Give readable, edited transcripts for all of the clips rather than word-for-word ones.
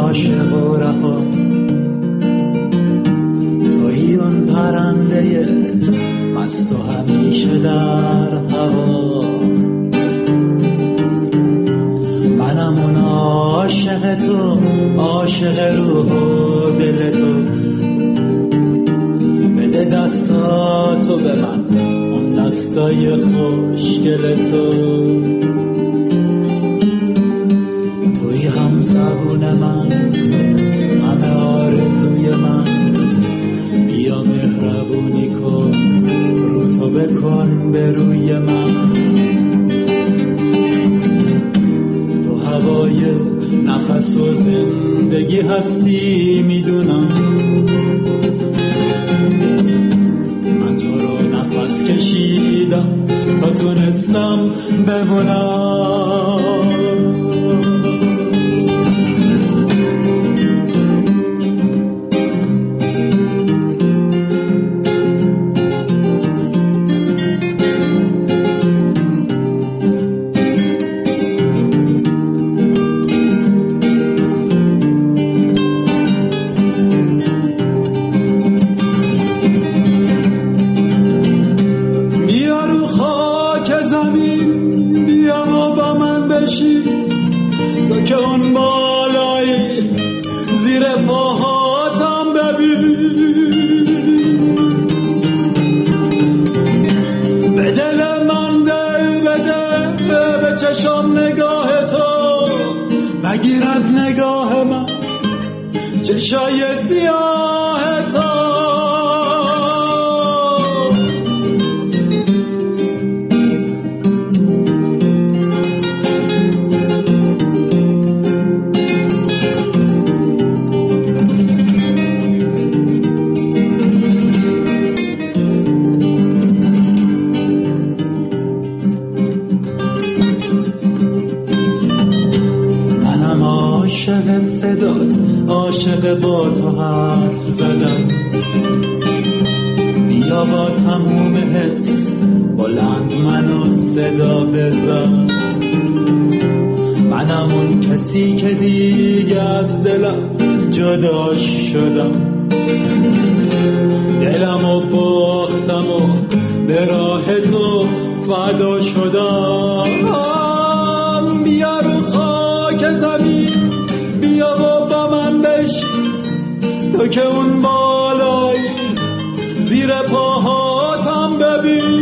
عاشق و رها، تویی اون پرنده مست و همیشه در هوا. منم اون عاشق تو، عاشق روح و دل تو. بده دستاتو به من، اون دستای خوشگل تو. توی هم زبون من، همه آرزوی من. بیا مهربونی کن، رو تو بکن به روی من. تو هوای نفس و زندگی هستی میدونم. من تو رو نفس کشیدم تا تونستم بمونم. نگیر از نگاه من چشای سیاه تو. عاشق صدات، عاشق با تو حرف زدم. بیا با تموم حس بلند منو صدا بزن. منم اون کسی که دیگه از دلم جدا شدم. دلمو باختم و به راه تو فدا شدم. بیا رو خاک زمین، بیا و با من بشین. تو که اون بالایی زیر پاهاتم ببین.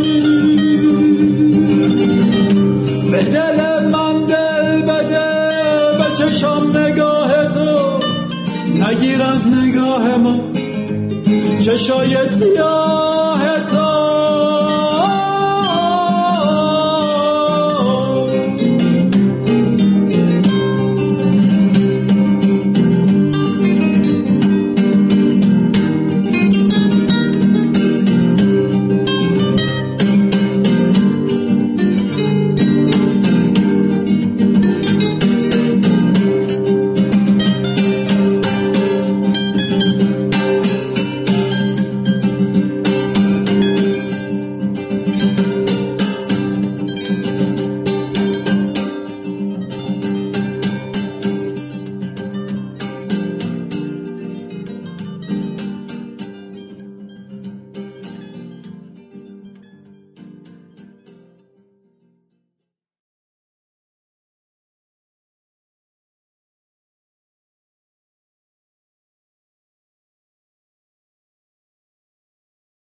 به دل من دل بده، به چشم نگاه تو. نگیر از نگاه من چشای سیاه